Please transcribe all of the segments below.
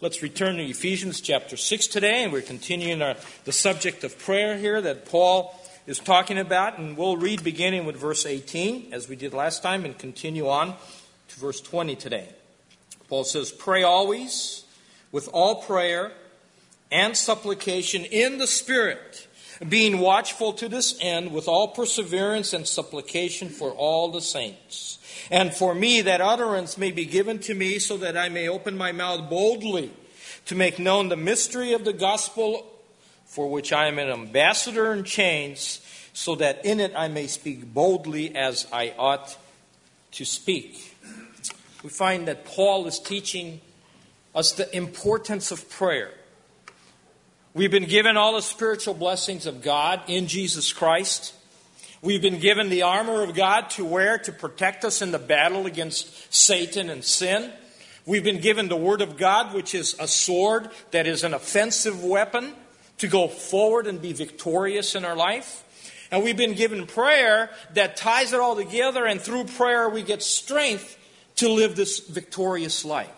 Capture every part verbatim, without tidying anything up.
Let's return to Ephesians chapter six today, and we're continuing our, the subject of prayer here that Paul is talking about. And we'll read beginning with verse eighteen, as we did last time, and continue on to verse twenty today. Paul says, "Pray always with all prayer and supplication in the Spirit, being watchful to this end with all perseverance and supplication for all the saints. And for me, that utterance may be given to me, so that I may open my mouth boldly to make known the mystery of the gospel, for which I am an ambassador in chains, so that in it I may speak boldly as I ought to speak." We find that Paul is teaching us the importance of prayer. We've been given all the spiritual blessings of God in Jesus Christ. We've been given the armor of God to wear to protect us in the battle against Satan and sin. We've been given the Word of God, which is a sword that is an offensive weapon to go forward and be victorious in our life. And we've been given prayer that ties it all together, and through prayer we get strength to live this victorious life.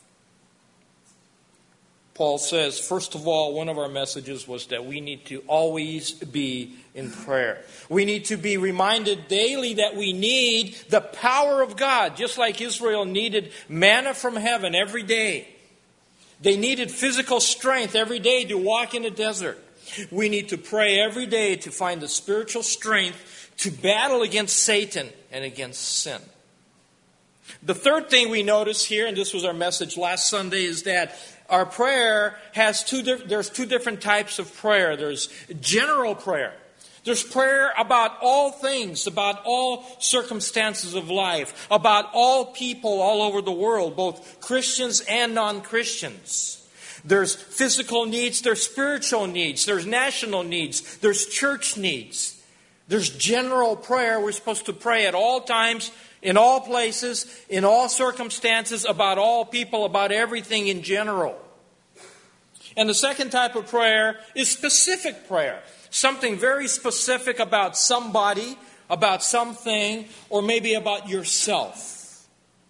Paul says, first of all, one of our messages was that we need to always be in prayer. We need to be reminded daily that we need the power of God, just like Israel needed manna from heaven every day. They needed physical strength every day to walk in the desert. We need to pray every day to find the spiritual strength to battle against Satan and against sin. The third thing we notice here, and this was our message last Sunday, is that our prayer has two, there's two different types of prayer. There's general prayer. There's prayer about all things, about all circumstances of life, about all people all over the world, both Christians and non-Christians. There's physical needs, there's spiritual needs, there's national needs, there's church needs. There's general prayer. We're supposed to pray at all times, in all places, in all circumstances, about all people, about everything in general. And the second type of prayer is specific prayer. Something very specific about somebody, about something, or maybe about yourself.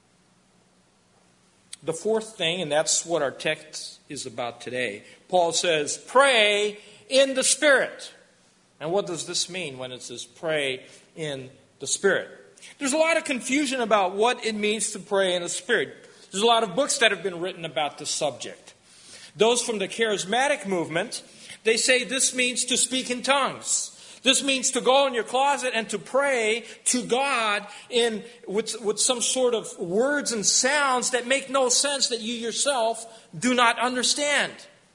The fourth thing, and that's what our text is about today, Paul says, pray in the Spirit. And what does this mean when it says pray in the Spirit? There's a lot of confusion about what it means to pray in the Spirit. There's a lot of books that have been written about this subject. Those from the charismatic movement, they say this means to speak in tongues. This means to go in your closet and to pray to God in with, with some sort of words and sounds that make no sense, that you yourself do not understand.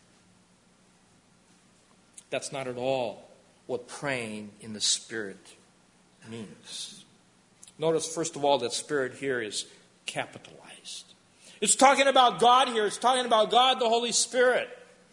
That's not at all what praying in the Spirit means. Notice, first of all, that Spirit here is capitalized. It's talking about God here. It's talking about God, the Holy Spirit.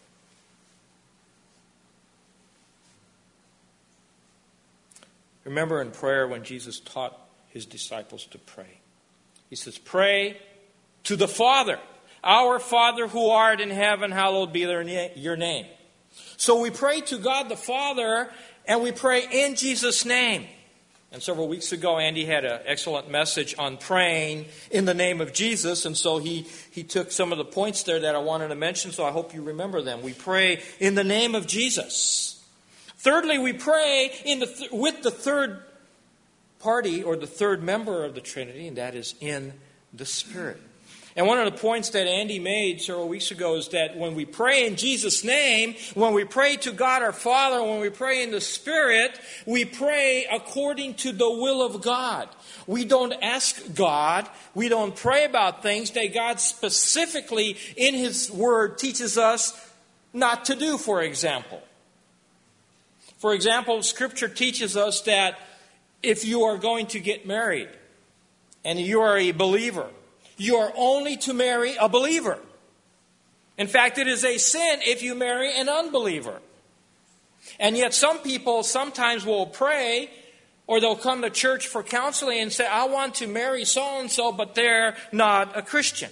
Remember in prayer when Jesus taught his disciples to pray. He says, pray to the Father. Our Father who art in heaven, hallowed be your name. So we pray to God the Father, and we pray in Jesus' name. And several weeks ago, Andy had an excellent message on praying in the name of Jesus. And so he, he took some of the points there that I wanted to mention, so I hope you remember them. We pray in the name of Jesus. Thirdly, we pray in the th- with the third party, or the third member of the Trinity, and that is in the Spirit. And one of the points that Andy made several weeks ago is that when we pray in Jesus' name, when we pray to God our Father, when we pray in the Spirit, we pray according to the will of God. We don't ask God, we don't pray about things that God specifically in His Word teaches us not to do, for example. For example, Scripture teaches us that if you are going to get married and you are a believer, you are only to marry a believer. In fact, it is a sin if you marry an unbeliever. And yet some people sometimes will pray, or they'll come to church for counseling and say, I want to marry so-and-so, but they're not a Christian.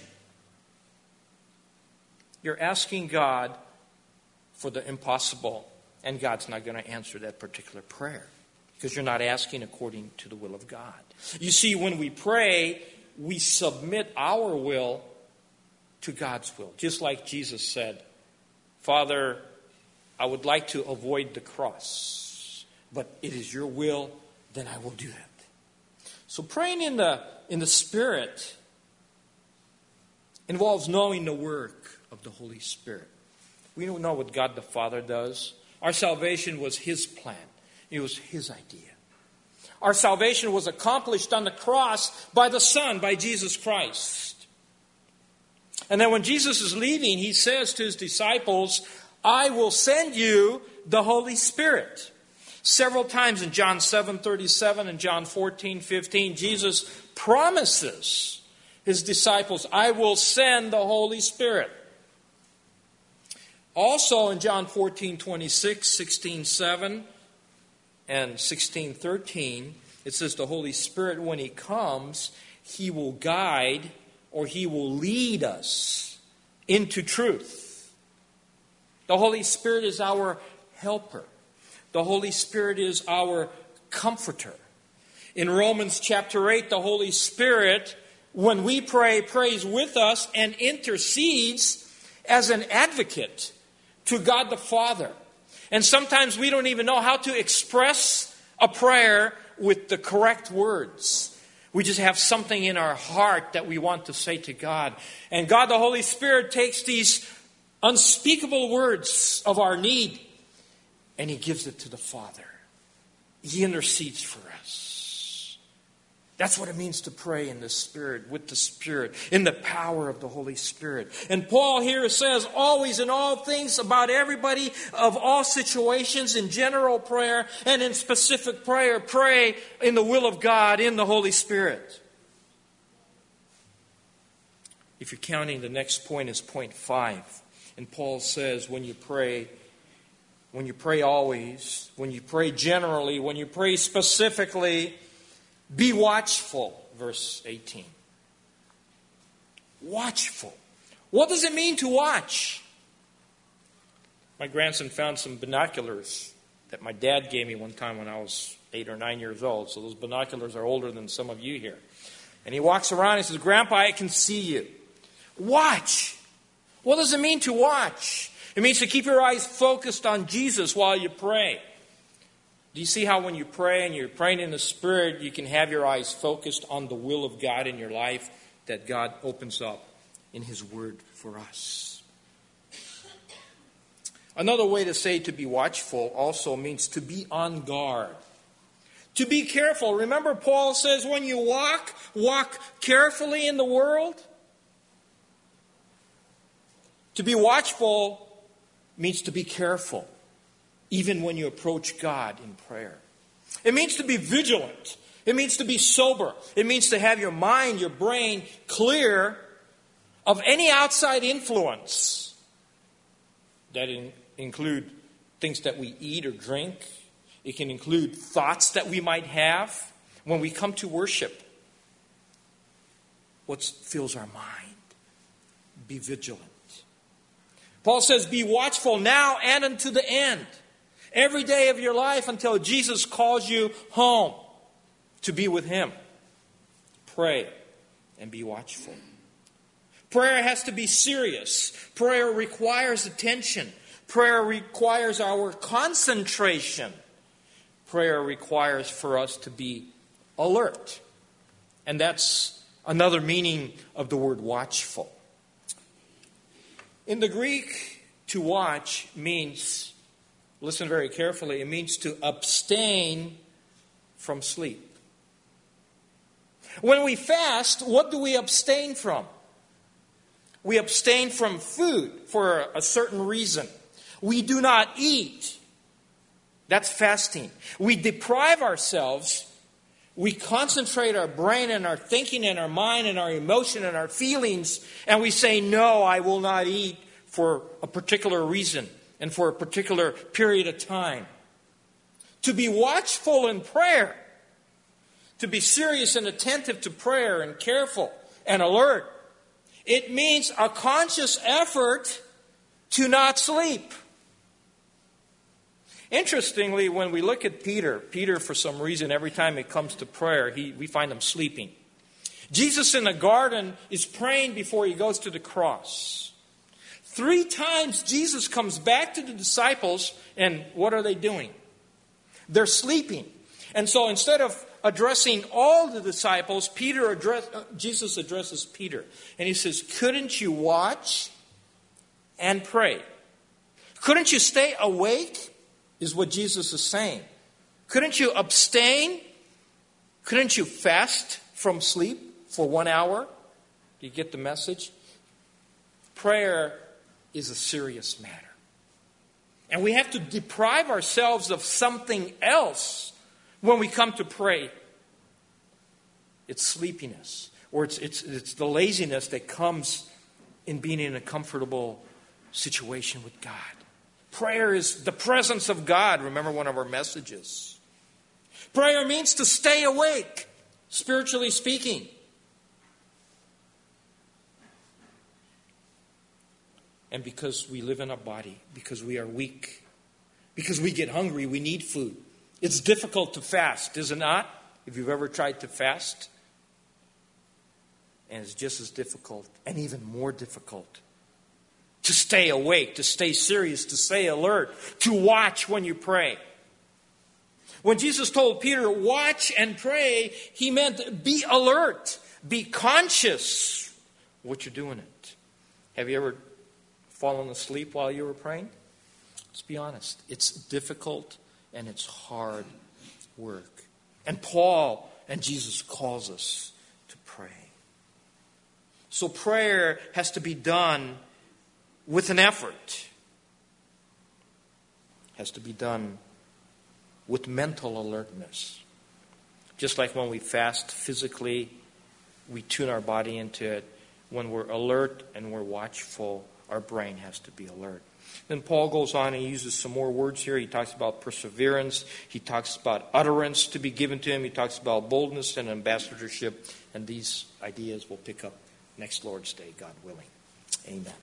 You're asking God for the impossible, and God's not going to answer that particular prayer because you're not asking according to the will of God. You see, when we pray, we submit our will to God's will. Just like Jesus said, Father, I would like to avoid the cross, but it is your will, then I will do that. So praying in the, in the Spirit involves knowing the work of the Holy Spirit. We don't know what God the Father does. Our salvation was His plan. It was His idea. Our salvation was accomplished on the cross by the Son, by Jesus Christ. And then when Jesus is leaving, He says to His disciples, I will send you the Holy Spirit. Several times in John seven thirty-seven and John fourteen fifteen, Jesus promises His disciples, I will send the Holy Spirit. Also in John fourteen twenty-six, sixteen seven, and sixteen thirteen, it says the Holy Spirit, when He comes, He will guide or He will lead us into truth. The Holy Spirit is our helper. The Holy Spirit is our comforter. In Romans chapter eight, the Holy Spirit, when we pray, prays with us and intercedes as an advocate to God the Father. And sometimes we don't even know how to express a prayer with the correct words. We just have something in our heart that we want to say to God. And God the Holy Spirit takes these unspeakable words of our need and He gives it to the Father. He intercedes for us. That's what it means to pray in the Spirit, with the Spirit, in the power of the Holy Spirit. And Paul here says, always in all things, about everybody, of all situations, in general prayer and in specific prayer, pray in the will of God, in the Holy Spirit. If you're counting, the next point is point five. And Paul says, when you pray, when you pray always, when you pray generally, when you pray specifically, be watchful, verse eighteen. Watchful. What does it mean to watch? My grandson found some binoculars that my dad gave me one time when I was eight or nine years old. So those binoculars are older than some of you here. And he walks around and says, Grandpa, I can see you. Watch. What does it mean to watch? It means to keep your eyes focused on Jesus while you pray. Do you see how when you pray and you're praying in the Spirit, you can have your eyes focused on the will of God in your life that God opens up in His Word for us? Another way to say to be watchful also means to be on guard. To be careful. Remember Paul says when you walk, walk carefully in the world. To be watchful means to be careful, even when you approach God in prayer. It means to be vigilant. It means to be sober. It means to have your mind, your brain clear of any outside influence that in, include things that we eat or drink. It can include thoughts that we might have when we come to worship. What fills our mind? Be vigilant. Paul says, be watchful now and unto the end. Every day of your life until Jesus calls you home to be with Him. Pray and be watchful. Prayer has to be serious. Prayer requires attention. Prayer requires our concentration. Prayer requires for us to be alert. And that's another meaning of the word watchful. In the Greek, to watch means, listen very carefully, it means to abstain from sleep. When we fast, what do we abstain from? We abstain from food for a certain reason. We do not eat. That's fasting. We deprive ourselves. We concentrate our brain and our thinking and our mind and our emotion and our feelings, and we say, no, I will not eat for a particular reason and for a particular period of time. To be watchful in prayer, to be serious and attentive to prayer and careful and alert, it means a conscious effort to not sleep. Interestingly, when we look at Peter, Peter, for some reason, every time it comes to prayer, he, we find him sleeping. Jesus in the garden is praying before he goes to the cross. Three times Jesus comes back to the disciples, and what are they doing? They're sleeping. And so instead of addressing all the disciples, Peter address, uh, Jesus addresses Peter. And he says, couldn't you watch and pray? Couldn't you stay awake? Is what Jesus is saying. Couldn't you abstain? Couldn't you fast from sleep for one hour? Do you get the message? Prayer is a serious matter. And we have to deprive ourselves of something else when we come to pray. It's sleepiness, or it's, it's, it's the laziness that comes in being in a comfortable situation with God. Prayer is the presence of God. Remember one of our messages. Prayer means to stay awake, spiritually speaking. And because we live in a body, because we are weak, because we get hungry, we need food. It's difficult to fast, is it not? If you've ever tried to fast. And it's just as difficult, and even more difficult, to stay awake, to stay serious, to stay alert, to watch when you pray. When Jesus told Peter, watch and pray, he meant be alert, be conscious of what you're doing it. Have you ever fallen asleep while you were praying? Let's be honest. It's difficult and it's hard work. And Paul and Jesus calls us to pray. So prayer has to be done with an effort. Has to be done with mental alertness. Just like when we fast physically, we tune our body into it. When we're alert and we're watchful, our brain has to be alert. Then Paul goes on and he uses some more words here. He talks about perseverance. He talks about utterance to be given to him. He talks about boldness and ambassadorship. And these ideas we'll pick up next Lord's Day, God willing. Amen.